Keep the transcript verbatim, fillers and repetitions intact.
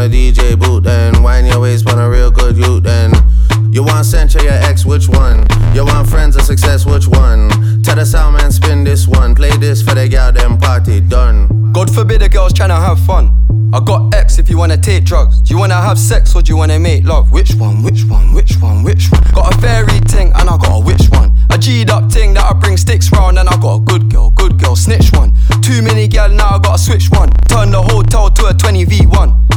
a D J boot then. Wine your waist on a real good youth then. You want censure your ex, which one? You want friends of success, which one? Tell the sound man spin this one. Play this for the girl, them party done. God forbid a girl's tryna have fun. I got X if you wanna take drugs. Do you wanna have sex or do you wanna make love? Which one, which one, which one, which one? Got a fairy ting and I got a which one? A G'd up ting that I bring sticks round and I got a good girl, good girl, snitch one. Too many gal now I gotta switch one. Turn the hotel to a twenty V one.